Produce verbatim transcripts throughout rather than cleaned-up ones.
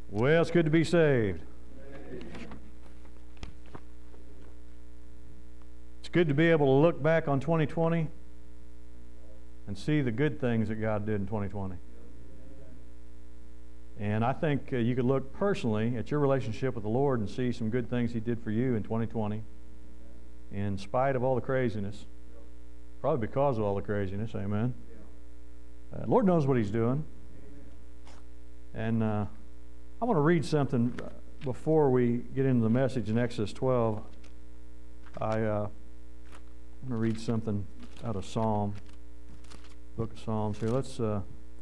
Well, it's good to be saved. It's good to be able to look back on twenty twenty and see the good things that God did in twenty twenty. And I think uh, you could look personally at your relationship with the Lord and see some good things He did for you in twenty twenty, in spite of all the craziness. Probably because of all the craziness, amen. Uh, Lord knows what He's doing. And uh, I want to read something before we get into the message in Exodus twelve. I uh, want to read something out of Psalm, book of Psalms here. Let's. Uh,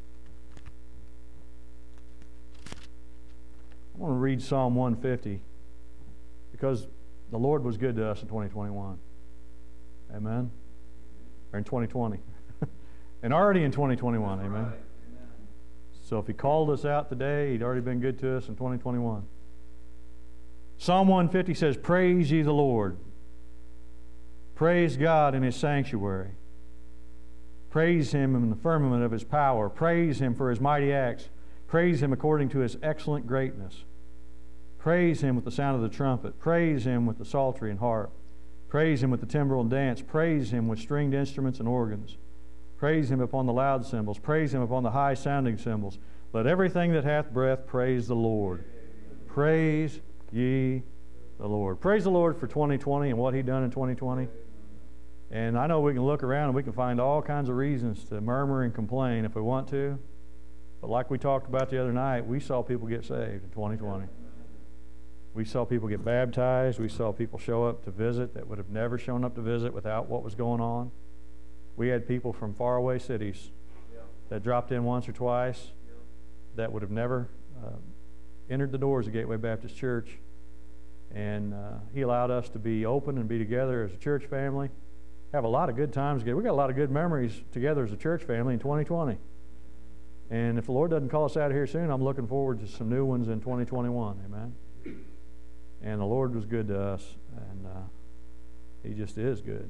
I want to read Psalm one fifty because the Lord was good to us in twenty twenty-one. Amen. Or in twenty twenty, and already in twenty twenty-one. Amen. Amen. So if He called us out today, He'd already been good to us in twenty twenty-one. Psalm one fifty says, "Praise ye the Lord. Praise God in His sanctuary. Praise Him in the firmament of His power. Praise Him for His mighty acts. Praise Him according to His excellent greatness. Praise Him with the sound of the trumpet. Praise Him with the psaltery and harp. Praise Him with the timbrel and dance. Praise Him with stringed instruments and organs. Praise Him upon the loud cymbals. Praise Him upon the high-sounding cymbals. Let everything that hath breath praise the Lord. Praise ye the Lord." Praise the Lord for twenty twenty and what He done in twenty twenty. And I know we can look around and we can find all kinds of reasons to murmur and complain if we want to. But like we talked about the other night, we saw people get saved in twenty twenty. We saw people get baptized. We saw people show up to visit that would have never shown up to visit without what was going on. We had people from faraway cities that dropped in once or twice that would have never uh, entered the doors of Gateway Baptist Church. And uh, He allowed us to be open and be together as a church family. Have a lot of good times together. We got a lot of good memories together as a church family in twenty twenty. And if the Lord doesn't call us out of here soon, I'm looking forward to some new ones in twenty twenty-one. Amen. And the Lord was good to us, and uh, He just is good.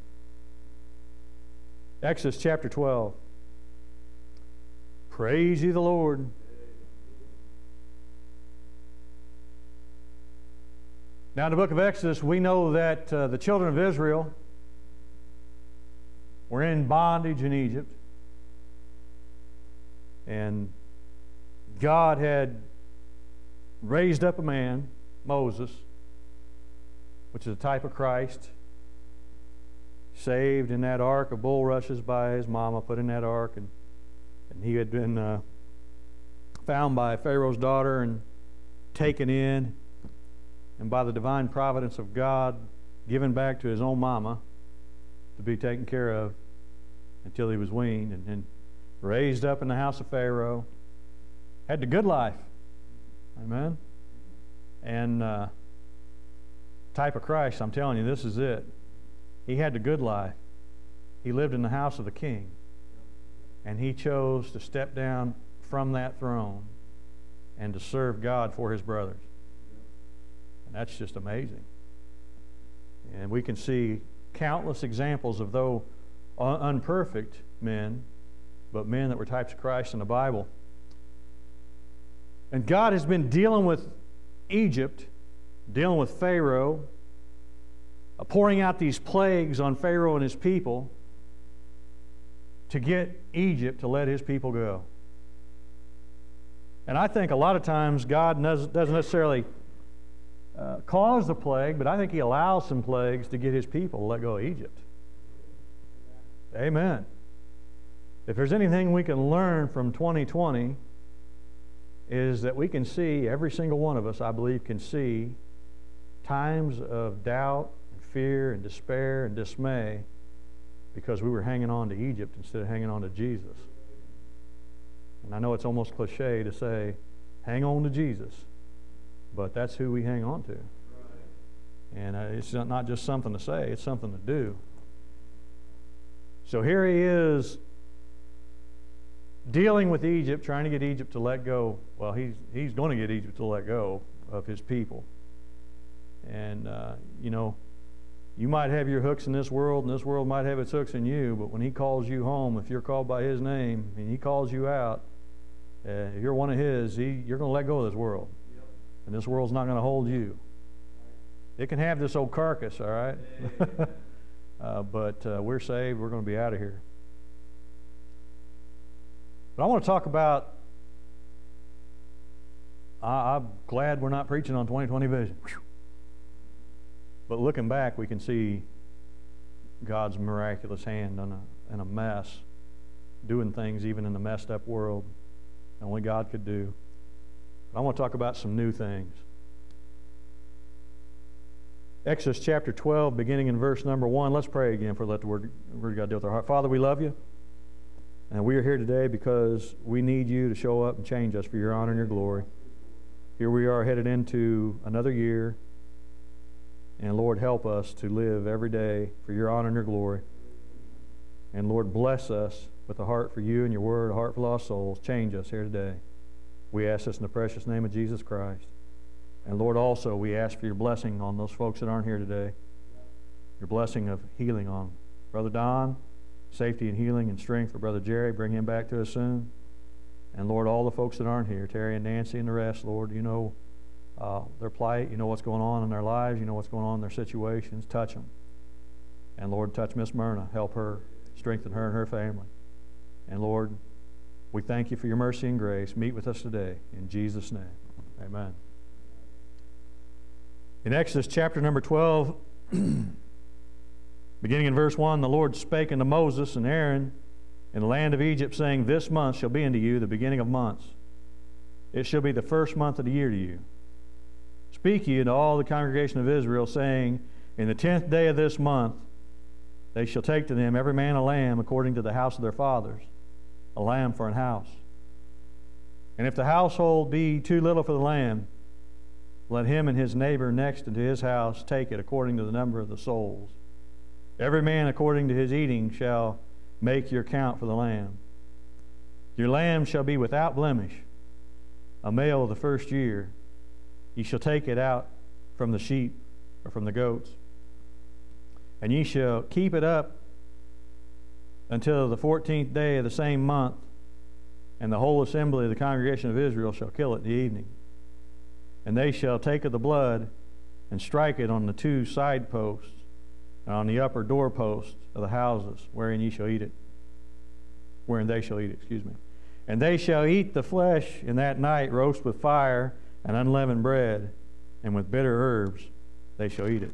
Exodus chapter twelve. Praise ye the Lord. Now in the book of Exodus, we know that uh, the children of Israel were in bondage in Egypt. And God had raised up a man, Moses, which is a type of Christ, saved in that ark of bulrushes by his mama, put in that ark, and, and he had been uh, found by Pharaoh's daughter and taken in, and by the divine providence of God, given back to his own mama to be taken care of until he was weaned, and then raised up in the house of Pharaoh, had the good life. Amen. And uh, type of Christ, I'm telling you, this is it. He had the good life. He lived in the house of the king. And he chose to step down from that throne and to serve God for his brothers. And that's just amazing. And we can see countless examples of though un- unperfect men, but men that were types of Christ in the Bible. And God has been dealing with Egypt, dealing with Pharaoh, uh, pouring out these plagues on Pharaoh and his people to get Egypt to let his people go. And I think a lot of times God doesn't necessarily uh, cause the plague, but I think He allows some plagues to get His people to let go of Egypt. Amen. If there's anything we can learn from twenty twenty, is that we can see, every single one of us, I believe, can see times of doubt and fear and despair and dismay because we were hanging on to Egypt instead of hanging on to Jesus. And I know it's almost cliche to say, hang on to Jesus, but that's who we hang on to. And uh, it's not just something to say, it's something to do. So here he is dealing with Egypt, trying to get Egypt to let go. Well, he's he's going to get Egypt to let go of his people. And, uh, you know, you might have your hooks in this world, and this world might have its hooks in you, but when He calls you home, if you're called by His name, and He calls you out, uh, if you're one of His, he, you're going to let go of this world. and this world's not going to hold you. It can have this old carcass, all right? uh, but uh, we're saved. We're going to be out of here. But I want to talk about, I, I'm glad we're not preaching on twenty twenty vision. Whew. But looking back, we can see God's miraculous hand in a, in a mess, doing things even in a messed up world that only God could do. But I want to talk about some new things. Exodus chapter twelve, beginning in verse number one. Let's pray again for let the word, word of God deal with our heart. Father, we love you. And we are here today because we need you to show up and change us for your honor and your glory. Here we are headed into another year. And Lord, help us to live every day for your honor and your glory. And Lord, bless us with a heart for you and your word, a heart for lost souls. Change us here today. We ask this in the precious name of Jesus Christ. And Lord, also we ask for your blessing on those folks that aren't here today. Your blessing of healing on Brother Don. Safety and healing and strength for Brother Jerry. Bring him back to us soon. And Lord, all the folks that aren't here, Terry and Nancy and the rest, Lord, you know uh, their plight. You know what's going on in their lives. You know what's going on in their situations. Touch them. And Lord, touch Miss Myrna. Help her. Strengthen her and her family. And Lord, we thank you for your mercy and grace. Meet with us today. In Jesus' name. Amen. In Exodus chapter number twelve, beginning in verse one, the Lord spake unto Moses and Aaron in the land of Egypt, saying, This month shall be unto you the beginning of months. It shall be the first month of the year to you. Speak ye unto all the congregation of Israel, saying, In the tenth day of this month they shall take to them every man a lamb according to the house of their fathers, a lamb for an house. And if the household be too little for the lamb, let him and his neighbor next unto his house take it according to the number of the souls. Every man according to his eating shall make your count for the lamb. Your lamb shall be without blemish, a male of the first year. Ye shall take it out from the sheep or from the goats. And ye shall keep it up until the fourteenth day of the same month, and the whole assembly of the congregation of Israel shall kill it in the evening. And they shall take of the blood and strike it on the two side posts and on the upper doorposts of the houses wherein ye shall eat it. Wherein they shall eat it, excuse me. And they shall eat the flesh in that night, roast with fire and unleavened bread, and with bitter herbs they shall eat it.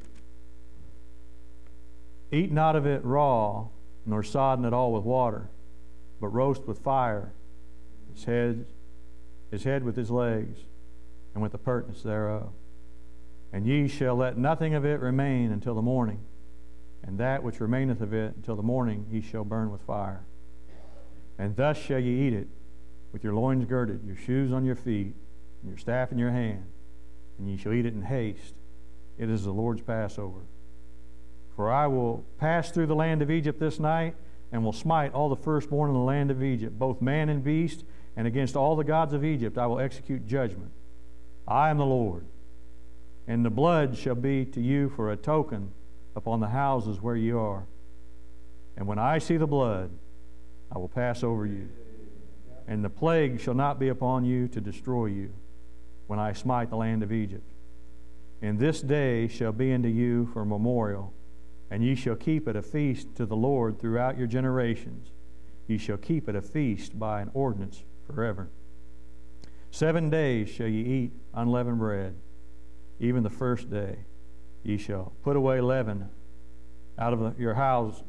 Eat not of it raw, nor sodden it all with water, but roast with fire his head, his head with his legs, and with the pertness thereof. And ye shall let nothing of it remain until the morning, and that which remaineth of it until the morning ye shall burn with fire. And thus shall ye eat it, with your loins girded, your shoes on your feet, and your staff in your hand, and ye shall eat it in haste. It is the Lord's Passover. For I will pass through the land of Egypt this night, and will smite all the firstborn in the land of Egypt, both man and beast, and against all the gods of Egypt I will execute judgment. I am the Lord. And the blood shall be to you for a token upon the houses where you are. And when I see the blood, I will pass over you. And the plague shall not be upon you to destroy you, when I smite the land of Egypt. And this day shall be unto you for a memorial, and ye shall keep it a feast to the Lord throughout your generations. Ye shall keep it a feast by an ordinance forever. Seven days shall ye eat unleavened bread. Even the first day ye shall put away leaven out of the, your houses.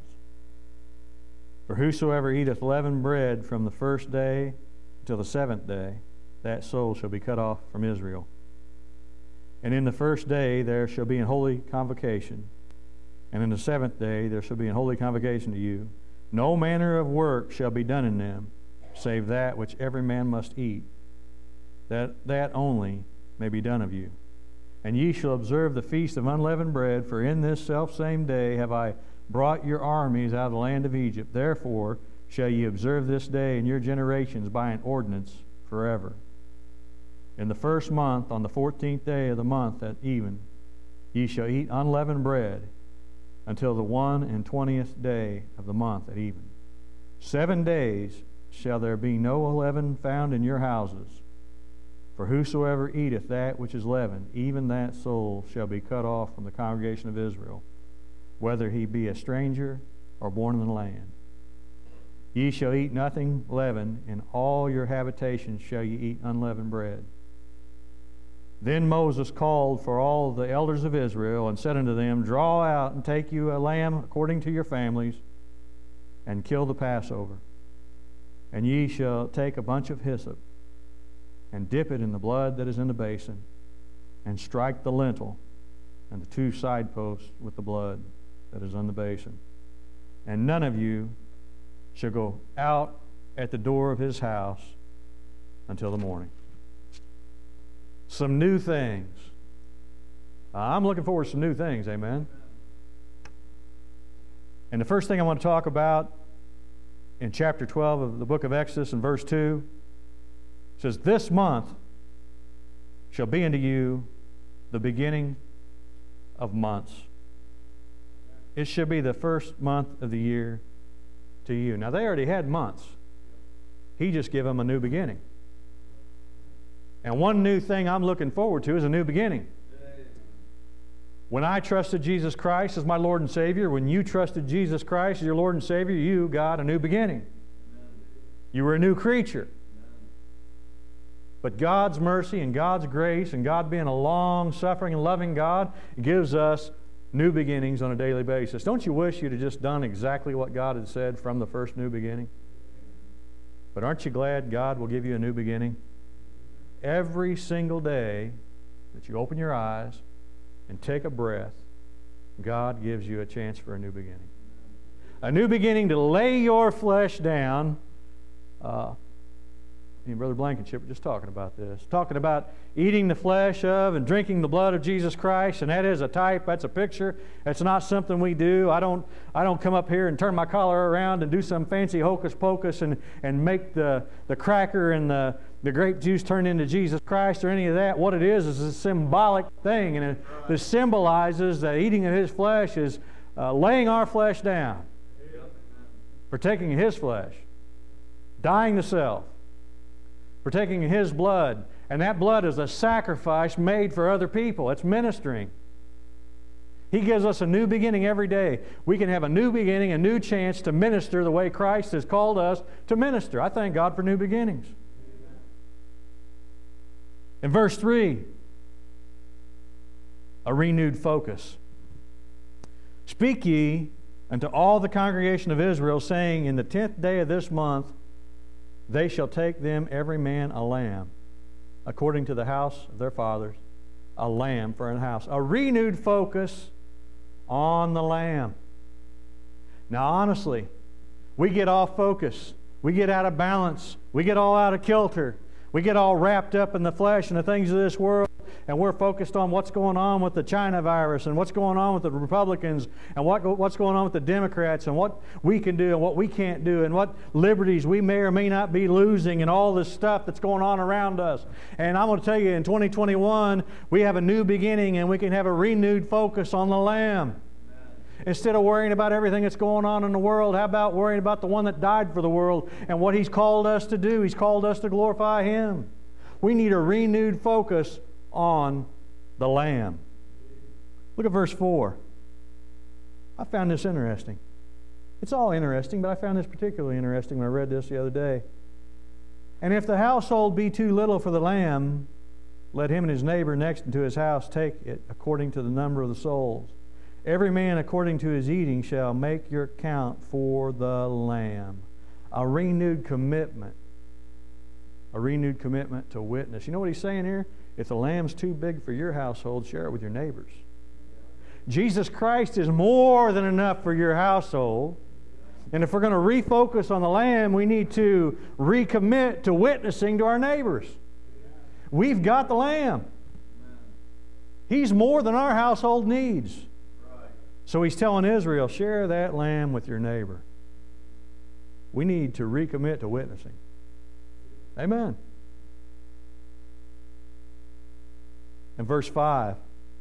For whosoever eateth leavened bread from the first day until the seventh day, that soul shall be cut off from Israel. And in the first day there shall be an holy convocation, and in the seventh day there shall be an holy convocation to you. No manner of work shall be done in them, save that which every man must eat, that that only may be done of you. And ye shall observe the feast of unleavened bread, for in this selfsame day have I brought your armies out of the land of Egypt. Therefore shall ye observe this day in your generations by an ordinance forever. In the first month, on the fourteenth day of the month at even, ye shall eat unleavened bread until the one and twentieth day of the month at even. Seven days shall there be no leaven found in your houses. For whosoever eateth that which is leavened, even that soul shall be cut off from the congregation of Israel, whether he be a stranger or born in the land. Ye shall eat nothing leavened, in all your habitations shall ye eat unleavened bread. Then Moses called for all the elders of Israel, and said unto them, Draw out and take you a lamb according to your families, and kill the Passover. And ye shall take a bunch of hyssop, and dip it in the blood that is in the basin, and strike the lintel and the two side posts with the blood that is on the basin. And none of you shall go out at the door of his house until the morning. Some new things. Uh, I'm looking forward to some new things, amen? And the first thing I want to talk about in chapter twelve of the book of Exodus in verse two says, This month shall be unto you the beginning of months. It shall be the first month of the year to you. Now, they already had months. He just gave them a new beginning. And one new thing I'm looking forward to is a new beginning. When I trusted Jesus Christ as my Lord and Savior, when you trusted Jesus Christ as your Lord and Savior, you got a new beginning. You were a new creature. But God's mercy and God's grace and God being a long-suffering and loving God gives us new beginnings on a daily basis. Don't you wish you'd have just done exactly what God had said from the first new beginning? But aren't you glad God will give you a new beginning? Every single day that you open your eyes and take a breath, God gives you a chance for a new beginning. A new beginning to lay your flesh down. Uh, Me and Brother Blankenship were just talking about this. Talking about eating the flesh of and drinking the blood of Jesus Christ, and that is a type, that's a picture. It's not something we do. I don't I don't come up here and turn my collar around and do some fancy hocus pocus and, and make the, the cracker and the, the grape juice turn into Jesus Christ or any of that. What it is is a symbolic thing, and it, it symbolizes that eating of His flesh is uh, laying our flesh down, partaking of His flesh, dying to self, partaking His blood. And that blood is a sacrifice made for other people. It's ministering. He gives us a new beginning every day. We can have a new beginning, a new chance to minister the way Christ has called us to minister. I thank God for new beginnings. In verse three, a renewed focus. Speak ye unto all the congregation of Israel, saying, In the tenth day of this month they shall take them every man a lamb, according to the house of their fathers, a lamb for an house. A renewed focus on the lamb. Now, honestly, we get off focus. We get out of balance. We get all out of kilter. We get all wrapped up in the flesh and the things of this world, and we're focused on what's going on with the China virus and what's going on with the Republicans and what, what's going on with the Democrats and what we can do and what we can't do and what liberties we may or may not be losing and all this stuff that's going on around us. And I'm going to tell you, in twenty twenty-one, we have a new beginning, and we can have a renewed focus on the Lamb. Instead of worrying about everything that's going on in the world, how about worrying about the one that died for the world and what He's called us to do? He's called us to glorify Him. We need a renewed focus on the Lamb. Look at verse four. I found this interesting. It's all interesting, but I found this particularly interesting when I read this the other day. And if the household be too little for the lamb, let him and his neighbor next unto his house take it according to the number of the souls. Every man according to his eating shall make your count for the lamb. A renewed commitment. A renewed commitment to witness. You know what he's saying here? If the lamb's too big for your household, share it with your neighbors. Jesus Christ is more than enough for your household. And if we're going to refocus on the lamb, we need to recommit to witnessing to our neighbors. We've got the lamb. He's more than our household needs. So he's telling Israel, share that lamb with your neighbor. We need to recommit to witnessing. Amen. In verse five,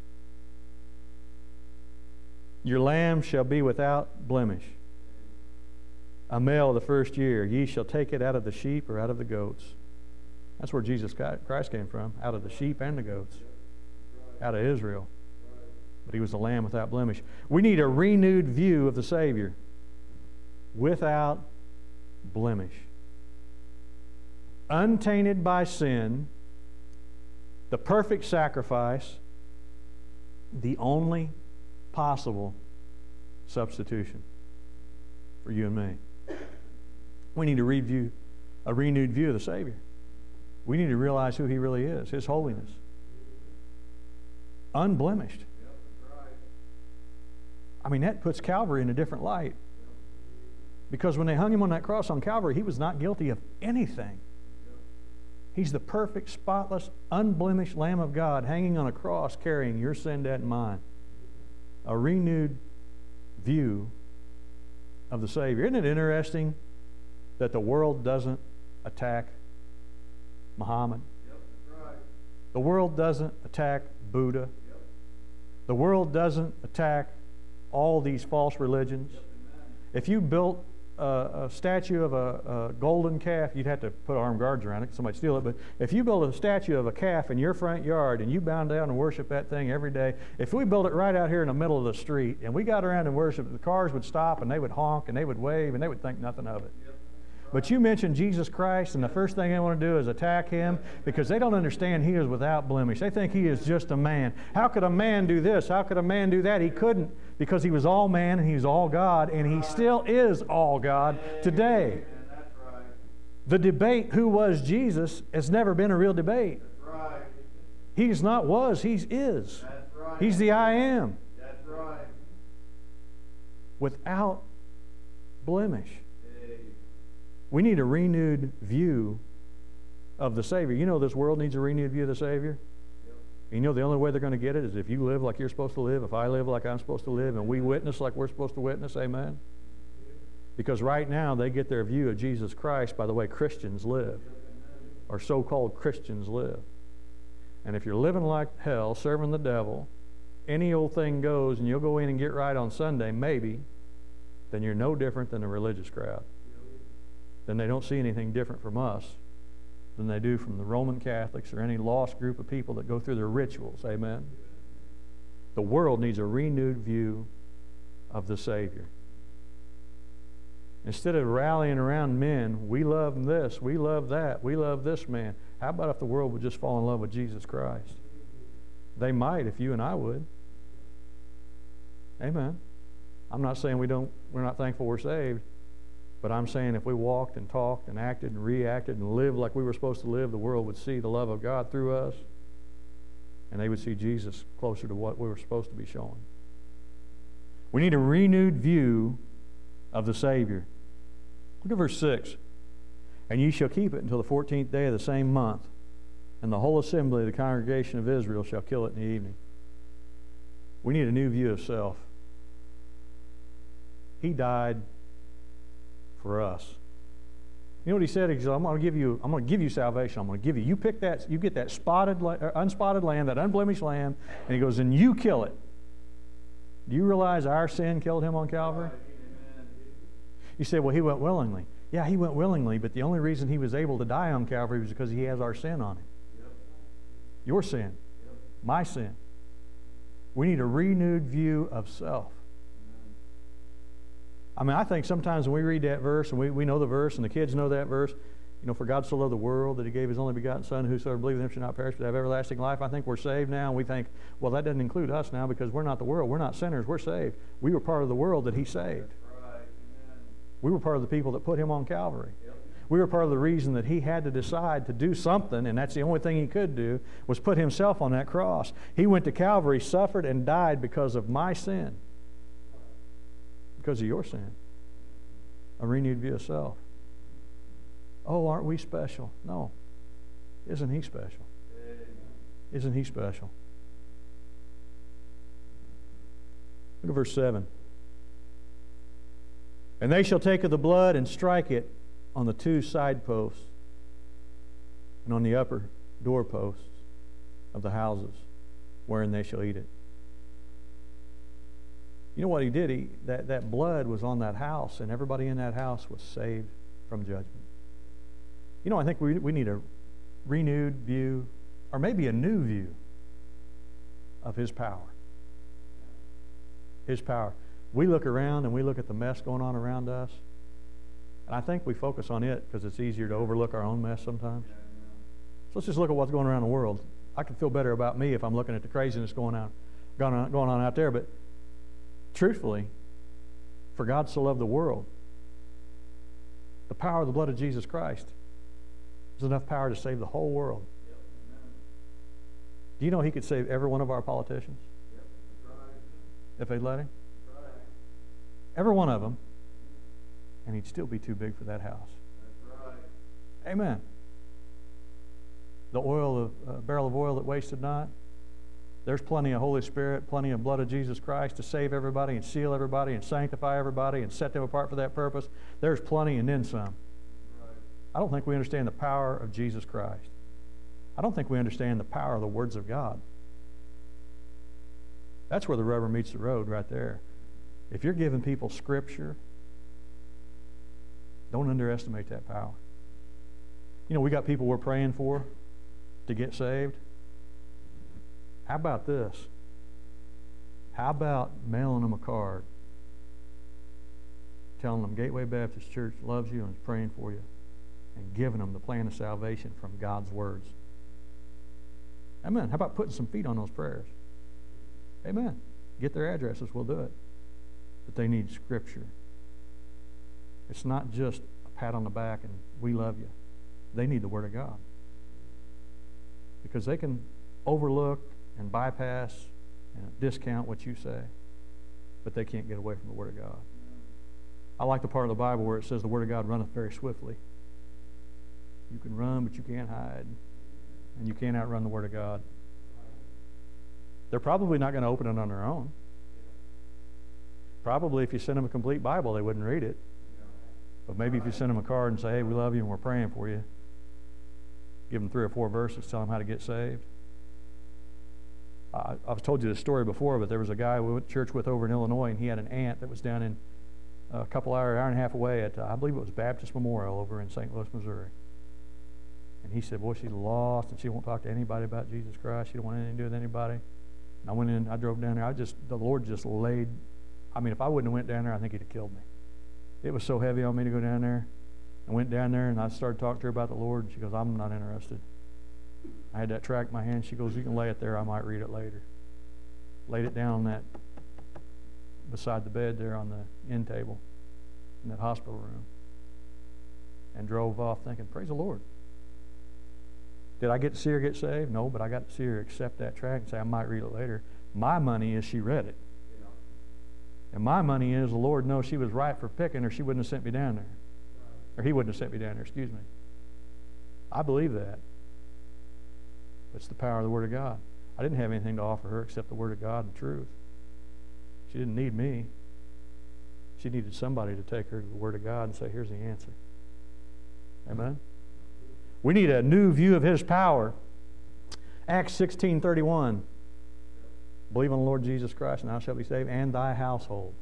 your lamb shall be without blemish, a male of the first year. Ye shall take it out of the sheep or out of the goats. That's where Jesus Christ came from, out of the sheep and the goats, out of Israel. But he was the lamb without blemish. We need a renewed view of the Savior, without blemish, untainted by sin, the perfect sacrifice, the only possible substitution for you and me. We need to review a renewed view of the Savior. We need to realize who he really is, his holiness. Unblemished. I mean, that puts Calvary in a different light. Because when they hung him on that cross on Calvary, he was not guilty of anything. He's the perfect, spotless, unblemished Lamb of God hanging on a cross carrying your sin, debt, and mine. A renewed view of the Savior. Isn't it interesting that the world doesn't attack Muhammad? Yep, that's right. The world doesn't attack Buddha. Yep. The world doesn't attack all these false religions. Yep, if you built a, a statue of a, a golden calf, you'd have to put armed guards around it, somebody steal it. But if you build a statue of a calf in your front yard and you bow down and worship that thing every day, if we built it right out here in the middle of the street and we got around and worshiped, the cars would stop and they would honk and they would wave and they would think nothing of it. Yep. But you mention Jesus Christ, and the first thing they want to do is attack him because they don't understand he is without blemish. They think he is just a man. How could a man do this? How could a man do that? He couldn't, because he was all man and he was all God, and he still is all God today. The debate, who was Jesus, has never been a real debate. He's not was, he's is. He's the I am. Without blemish. We need a renewed view of the Savior. You know this world needs a renewed view of the Savior? Yep. You know the only way they're going to get it is if you live like you're supposed to live, if I live like I'm supposed to live, and we witness like we're supposed to witness, amen? Because right now they get their view of Jesus Christ by the way Christians live, or so-called Christians live. And if you're living like hell, serving the devil, any old thing goes, and you'll go in and get right on Sunday, maybe, then you're no different than a religious crowd. Then they don't see anything different from us than they do from the Roman Catholics or any lost group of people that go through their rituals. Amen? The world needs a renewed view of the Savior. Instead of rallying around men, we love this, we love that, we love this man. How about if the world would just fall in love with Jesus Christ? They might if you and I would. Amen. I'm not saying we don't, we're not thankful we're saved. But I'm saying if we walked and talked and acted and reacted and lived like we were supposed to live, the world would see the love of God through us, and they would see Jesus closer to what we were supposed to be showing. We need a renewed view of the Savior. Look at verse six. And ye shall keep it until the fourteenth day of the same month, and the whole assembly of the congregation of Israel shall kill it in the evening. We need a new view of self. He died for us. You know what he said? He said, I'm going to give you, I'm going to give you salvation. I'm going to give you. You pick that, you get that spotted, uh, unspotted lamb, that unblemished lamb, and he goes, and you kill it. Do you realize our sin killed him on Calvary? You say, well, he went willingly. Yeah, he went willingly, but the only reason he was able to die on Calvary was because he has our sin on him. Yep. Your sin. Yep. My sin. We need a renewed view of self. I mean, I think sometimes when we read that verse, and we, we know the verse, and the kids know that verse, you know, for God so loved the world that he gave his only begotten Son, whosoever believeth in him shall not perish but have everlasting life. I think we're saved now, and we think, well, that doesn't include us now because we're not the world. We're not sinners. We're saved. We were part of the world that he saved. Right. We were part of the people that put him on Calvary. Yep. We were part of the reason that he had to decide to do something, and that's the only thing he could do, was put himself on that cross. He went to Calvary, suffered, and died because of my sin. Because of your sin. A renewed view of self. Oh, aren't we special? No. Isn't he special? Isn't he special? Look at verse seven. And they shall take of the blood and strike it on the two side posts and on the upper doorposts of the houses wherein they shall eat it. You know what he did? He, that, that blood was on that house, and everybody in that house was saved from judgment. You know, I think we, we need a renewed view, or maybe a new view of His power. His power. We look around and we look at the mess going on around us, and I think we focus on it because it's easier to overlook our own mess sometimes. So let's just look at what's going around the world. I can feel better about me if I'm looking at the craziness going on, going on, going on out there, but truthfully, for God so loved the world, the power of the blood of Jesus Christ is enough power to save the whole world. Yep. Do you know He could save every one of our politicians? Yep. That's right. If they'd let Him? That's right. Every one of them. And He'd still be too big for that house. That's right. Amen. The oil, of, uh, barrel of oil that wasted not. There's plenty of Holy Spirit, plenty of blood of Jesus Christ to save everybody and seal everybody and sanctify everybody and set them apart for that purpose. There's plenty and then some. Right. I don't think we understand the power of Jesus Christ. I don't think we understand the power of the words of God. That's where the rubber meets the road right there. If you're giving people Scripture, don't underestimate that power. You know, we got people we're praying for to get saved. How about this? How about mailing them a card telling them Gateway Baptist Church loves you and is praying for you, and giving them the plan of salvation from God's words? Amen. How about putting some feet on those prayers? Amen. Get their addresses, we'll do it. But they need Scripture. It's not just a pat on the back and we love you. They need the Word of God. Because they can overlook and bypass and discount what you say, but they can't get away from the Word of God. I like the part of the Bible where it says the Word of God runneth very swiftly. You can run, but you can't hide. And you can't outrun the Word of God. They're probably not going to open it on their own. Probably if you send them a complete Bible, they wouldn't read it. But maybe if you send them a card and say, hey, we love you and we're praying for you, give them three or four verses, tell them how to get saved. I, I've told you this story before, but there was a guy we went to church with over in Illinois, and he had an aunt that was down in a couple hour, hour and a half away at, uh, I believe it was Baptist Memorial over in Saint Louis, Missouri. And he said, boy, she's lost, and she won't talk to anybody about Jesus Christ. She don't want anything to do with anybody. And I went in, I drove down there. I just, the Lord just laid, I mean, if I wouldn't have went down there, I think He'd have killed me. It was so heavy on me to go down there. I went down there, and I started talking to her about the Lord. She goes, I'm not interested. I had that tract in my hand. She goes, you can lay it there. I might read it later. Laid it down on that, beside the bed there on the end table in that hospital room, and drove off thinking, praise the Lord. Did I get to see her get saved? No, but I got to see her accept that tract and say, I might read it later. My money is she read it. Yeah. And my money is the Lord knows she was right for picking, or she wouldn't have sent me down there. Right. Or He wouldn't have sent me down there, excuse me. I believe that. It's the power of the Word of God. I didn't have anything to offer her except the Word of God and truth. She didn't need me. She needed somebody to take her to the Word of God and say, here's the answer. Amen? We need a new view of His power. Acts sixteen thirty-one. Believe on the Lord Jesus Christ, and thou shalt be saved, and thy household.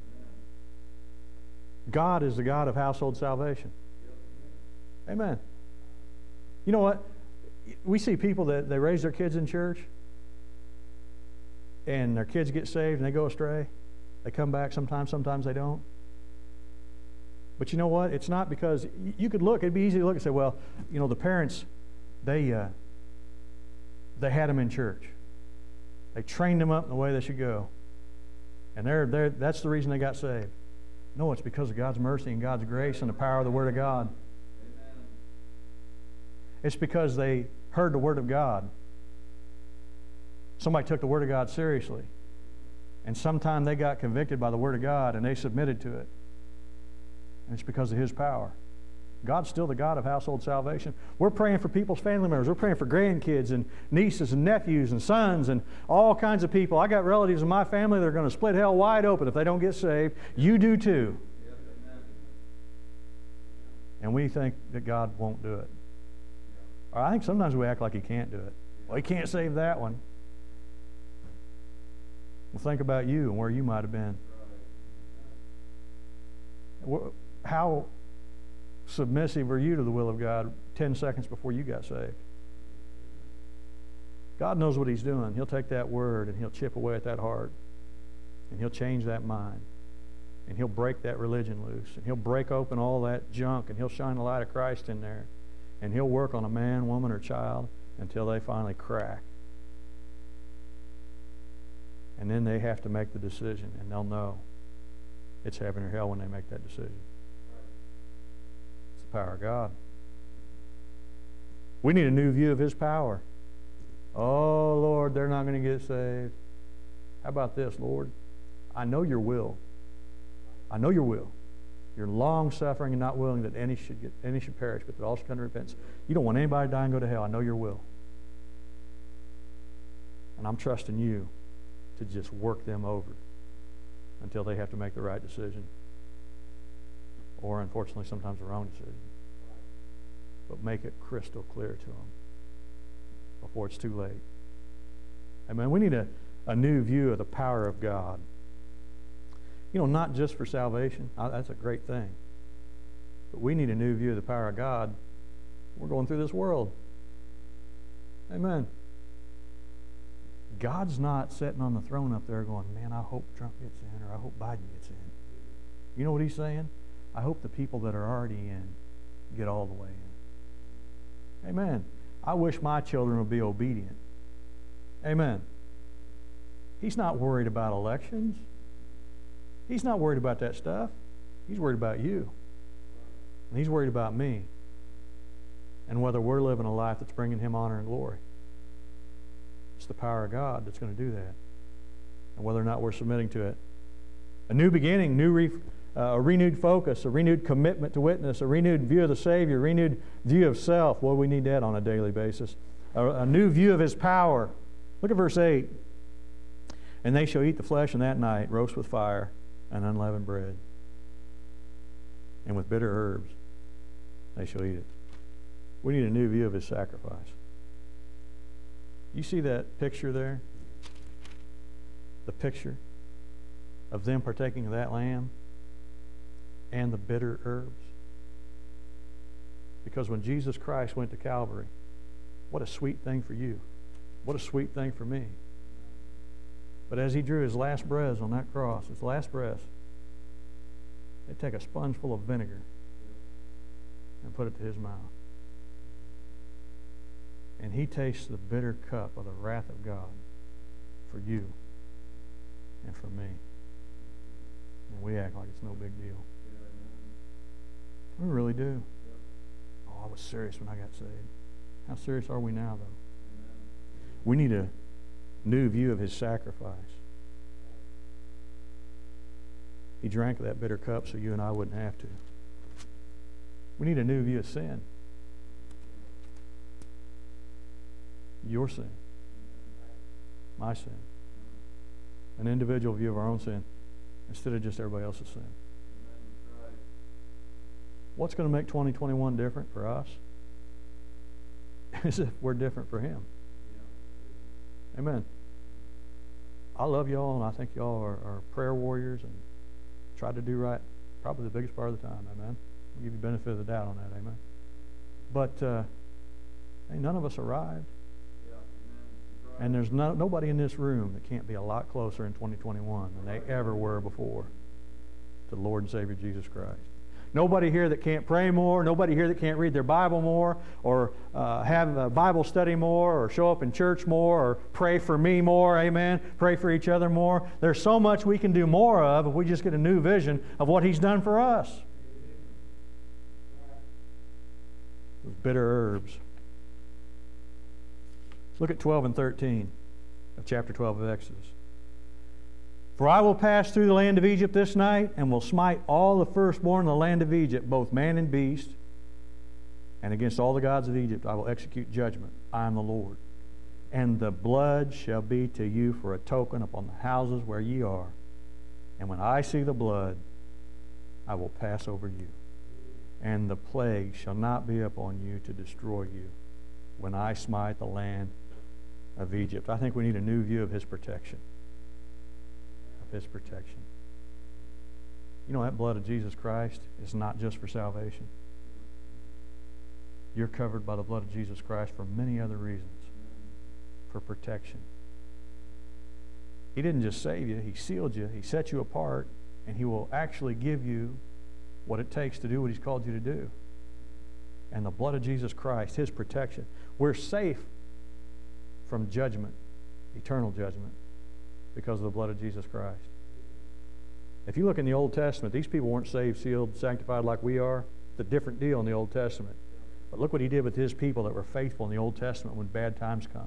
God is the God of household salvation. Amen. You know what? We see people that they raise their kids in church, and their kids get saved and they go astray. They come back sometimes, sometimes they don't. But you know what? It's not because, you could look, it'd be easy to look and say, well, you know, the parents, they uh, they had them in church. They trained them up in the way they should go. And they're, they're, that's the reason they got saved. No, it's because of God's mercy and God's grace and the power of the Word of God. Amen. It's because they heard the Word of God. Somebody took the Word of God seriously. And sometime they got convicted by the Word of God and they submitted to it. And it's because of His power. God's still the God of household salvation. We're praying for people's family members. We're praying for grandkids and nieces and nephews and sons and all kinds of people. I got relatives in my family that are going to split hell wide open if they don't get saved. You do too. Yep, amen. And we think that God won't do it. Or I think sometimes we act like He can't do it. Well, He can't save that one. Well, think about you and where you might have been. How submissive are you to the will of God ten seconds before you got saved? God knows what He's doing. He'll take that word and He'll chip away at that heart. And He'll change that mind. And He'll break that religion loose. And He'll break open all that junk. And He'll shine the light of Christ in there. And He'll work on a man, woman, or child until they finally crack. And then they have to make the decision. And they'll know it's heaven or hell when they make that decision. It's the power of God. We need a new view of His power. Oh, Lord, they're not going to get saved. How about this, Lord? I know your will. I know your will. You're long-suffering and not willing that any should get any should perish, but that all should come to repentance. You don't want anybody to die and go to hell. I know your will. And I'm trusting you to just work them over until they have to make the right decision. Or, unfortunately, sometimes the wrong decision. But make it crystal clear to them before it's too late. Amen. We need a, a new view of the power of God. You know, not just for salvation. That's a great thing. But we need a new view of the power of God. We're going through this world. Amen. God's not sitting on the throne up there going, man, I hope Trump gets in or I hope Biden gets in. You know what He's saying? I hope the people that are already in get all the way in. Amen. I wish my children would be obedient. Amen. He's not worried about elections. He's not worried about that stuff. He's worried about you. And He's worried about me. And whether we're living a life that's bringing Him honor and glory. It's the power of God that's going to do that. And whether or not we're submitting to it. A new beginning, new re, uh, a renewed focus, a renewed commitment to witness, a renewed view of the Savior, a renewed view of self. Well, we need that on a daily basis. A, a new view of His power. Look at verse eight. And they shall eat the flesh in that night, roast with fire and unleavened bread. And with bitter herbs they shall eat it. We need a new view of His sacrifice. You see that picture there? The picture of them partaking of that lamb and the bitter herbs. Because when Jesus Christ went to Calvary, what a sweet thing for you. What a sweet thing for me. But as He drew His last breaths on that cross, His last breaths, they'd take a sponge full of vinegar and put it to His mouth. And He tastes the bitter cup of the wrath of God for you and for me. And we act like it's no big deal. We really do. Oh, I was serious when I got saved. How serious are we now, though? We need a new view of His sacrifice. He drank that bitter cup so you and I wouldn't have to. We need a new view of sin. Your sin. My sin. An individual view of our own sin instead of just everybody else's sin. What's going to make twenty twenty-one different for us is if we're different for Him. Amen. I love y'all, and I think y'all are, are prayer warriors and try to do right probably the biggest part of the time. Amen. I'll give you benefit of the doubt on that. Amen. But uh, hey, none of us arrived. And there's no, nobody in this room that can't be a lot closer in twenty twenty-one than they ever were before to the Lord and Savior Jesus Christ. Nobody here that can't pray more. Nobody here that can't read their Bible more or uh, have a Bible study more or show up in church more or pray for me more. Amen. Pray for each other more. There's so much we can do more of if we just get a new vision of what He's done for us. Those bitter herbs. Look at twelve and thirteen of chapter twelve of Exodus. For I will pass through the land of Egypt this night, and will smite all the firstborn in the land of Egypt, both man and beast. And against all the gods of Egypt I will execute judgment. I am the Lord. And the blood shall be to you for a token upon the houses where ye are. And when I see the blood, I will pass over you. And the plague shall not be upon you to destroy you, when I smite the land of Egypt. I think we need a new view of His protection. His protection. You know, that blood of Jesus Christ is not just for salvation. You're covered by the blood of Jesus Christ for many other reasons. for protection. He didn't just save you, He sealed you, He set you apart, and He will actually give you what it takes to do what He's called you to do. And the blood of Jesus Christ, His protection. We're safe from judgment, eternal judgment, because of the blood of Jesus Christ. If you look in the Old Testament, these people weren't saved, sealed, sanctified like we are. It's a different deal in the Old Testament. But look what He did with His people that were faithful in the Old Testament when bad times come.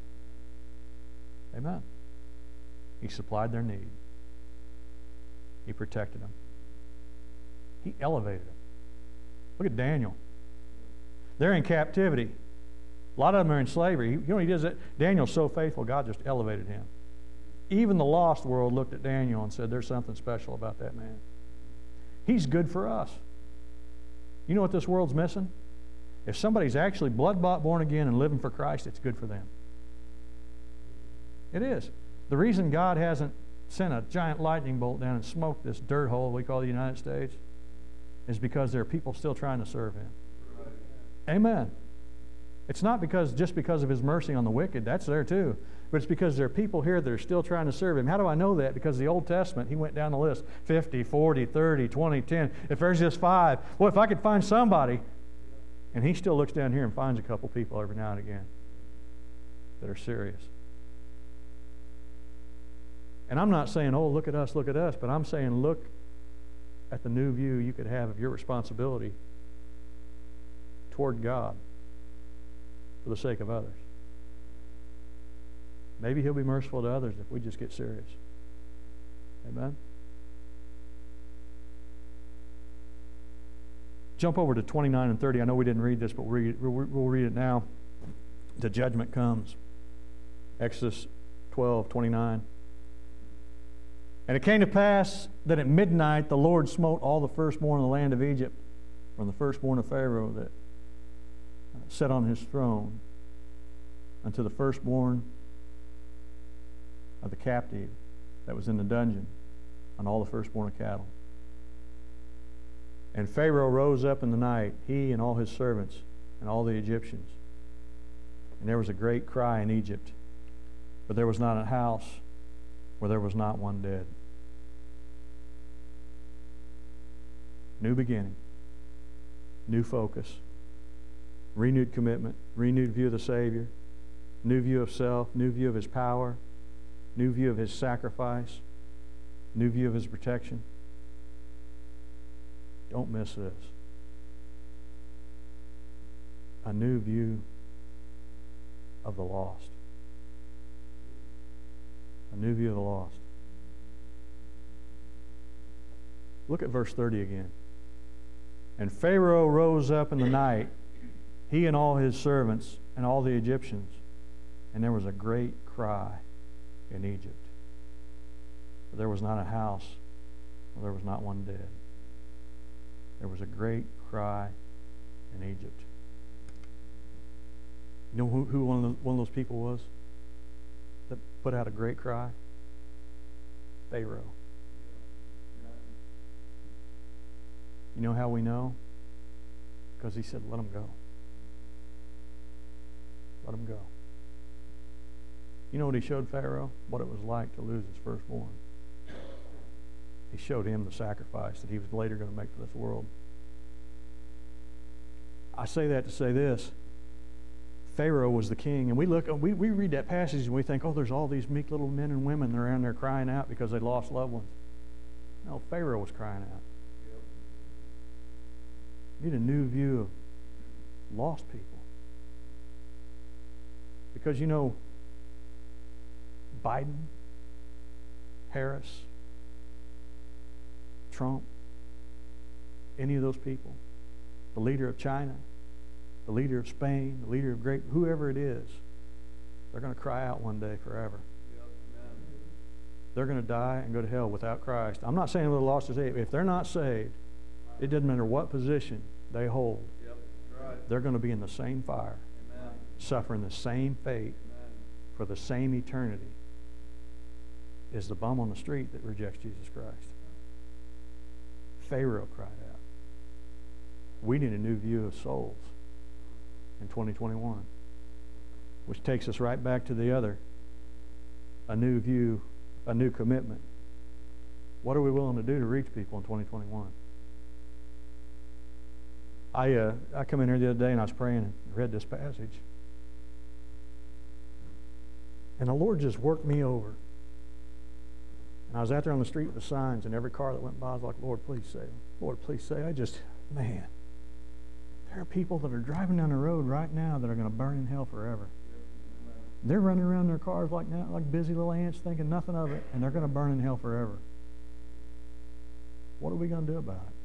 Amen. He supplied their need. He protected them. He elevated them. Look at Daniel. They're in captivity. A lot of them are in slavery. You know, he does it. Daniel's so faithful, God just elevated him. Even the lost world looked at Daniel and said, there's something special about that man. He's good for us. You know what this world's missing? If somebody's actually blood-bought, born again, and living for Christ, it's good for them. It is. The reason God hasn't sent a giant lightning bolt down and smoked this dirt hole we call the United States is because there are people still trying to serve Him. Right. Amen. It's not because just because of His mercy on the wicked. That's there too. But it's because there are people here that are still trying to serve Him. How do I know that? Because the Old Testament, He went down the list. fifty, forty, thirty, twenty, ten. If there's just five, well, if I could find somebody, and He still looks down here and finds a couple people every now and again that are serious. And I'm not saying, oh, look at us, look at us, but I'm saying look at the new view you could have of your responsibility toward God for the sake of others. Maybe He'll be merciful to others if we just get serious. Amen? Jump over to twenty-nine and thirty. I know we didn't read this, but we'll read, we'll, we'll read it now. The judgment comes. Exodus twelve, twenty-nine. And it came to pass that at midnight the Lord smote all the firstborn in the land of Egypt, from the firstborn of Pharaoh that sat on his throne, unto the firstborn of the captive that was in the dungeon, on all the firstborn of cattle. And Pharaoh rose up in the night, he and all his servants, and all the Egyptians. And there was a great cry in Egypt, but there was not a house where there was not one dead. New beginning, new focus, renewed commitment, renewed view of the Savior, new view of self, new view of His power, new view of His sacrifice, new view of His protection. Don't miss this. A new view of the lost. A new view of the lost. Look at verse thirty again. And Pharaoh rose up in the night, he and all his servants and all the Egyptians, and there was a great cry in Egypt. For there was not a house, for there was not one dead. There was a great cry in Egypt. You know who, who one, of the, one of those people was that put out a great cry? Pharaoh. You know how we know? Because he said, let them go. Let them go. You know what he showed Pharaoh? What it was like to lose his firstborn. He showed him the sacrifice that he was later going to make for this world. I say that to say this. Pharaoh was the king, and we look, we, we read that passage and we think, oh, there's all these meek little men and women that are around there crying out because they lost loved ones. No, Pharaoh was crying out. You need a new view of lost people. Because, you know, Biden, Harris, Trump, any of those people, the leader of China, the leader of Spain, the leader of Great, whoever it is, they're going to cry out one day forever. Yep. Amen. They're going to die and go to hell without Christ. I'm not saying they're lost or saved. If they're not saved, it doesn't matter what position they hold. Yep. Right. They're going to be in the same fire, Amen. suffering the same fate Amen. for the same eternity as the bum on the street that rejects Jesus Christ. Pharaoh cried out. We need a new view of souls in twenty twenty-one. Which takes us right back to the other. A new view, a new commitment. What are we willing to do to reach people in twenty twenty-one? I uh, I come in here the other day and I was praying and read this passage. And the Lord just worked me over. And I was out there on the street with the signs, and every car that went by, I was like, Lord, please save. Lord, please save. I just, man, there are people that are driving down the road right now that are going to burn in hell forever. They're running around their cars like now, like busy little ants, thinking nothing of it, and they're going to burn in hell forever. What are we going to do about it?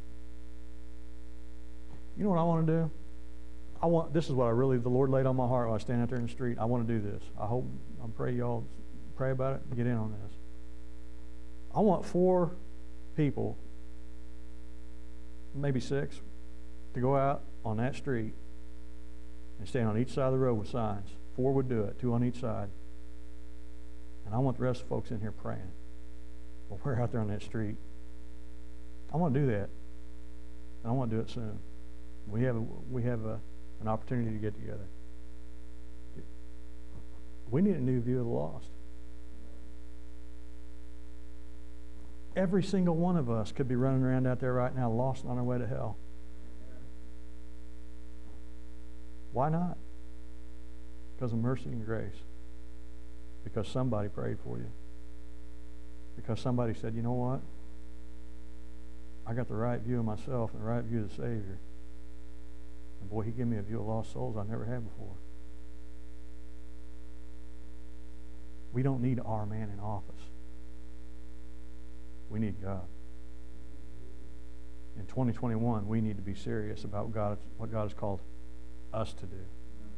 You know what I want to do? I want. This is what I really, the Lord laid on my heart while I stand out there in the street. I want to do this. I hope, I pray y'all pray about it and get in on this. I want four people, maybe six, to go out on that street and stand on each side of the road with signs. Four would do it, two on each side. And I want the rest of the folks in here praying. Well, we're out there on that street. I want to do that. And I want to do it soon. We have a, we have a, an opportunity to get together. We need a new view of the lost. Every single one of us could be running around out there right now, lost on our way to hell. Why not? Because of mercy and grace. Because somebody prayed for you. Because somebody said, you know what? I got the right view of myself and the right view of the Savior. And boy, he gave me a view of lost souls I never had before. We don't need our man in office. We need God. In twenty twenty-one, we need to be serious about God, what God has called us to do.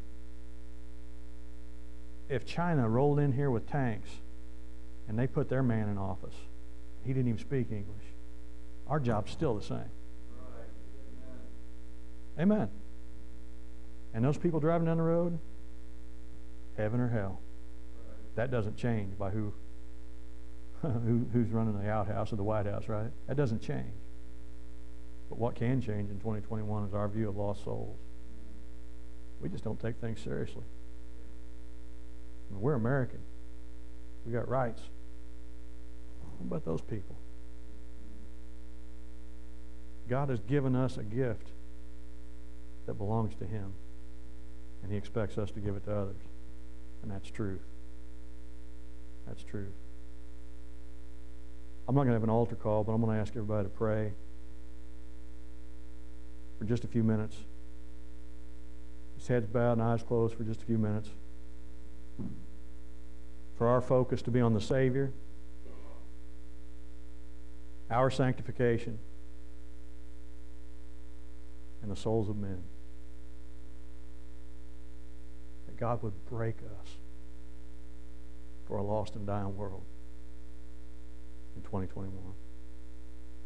If China rolled in here with tanks and they put their man in office, he didn't even speak English, our job's still the same. Right. Amen. Amen. And those people driving down the road, heaven or hell. Right. That doesn't change by who, who who's running the outhouse or the White House, right? That doesn't change. But what can change in twenty twenty-one is our view of lost souls. We just don't take things seriously. I mean, we're American. We got rights. What about those people? God has given us a gift that belongs to Him, and He expects us to give it to others. And that's truth. That's truth. I'm not going to have an altar call, but I'm going to ask everybody to pray for just a few minutes. Just heads bowed and eyes closed for just a few minutes. For our focus to be on the Savior, our sanctification, and the souls of men. That God would break us for a lost and dying world in twenty twenty-one.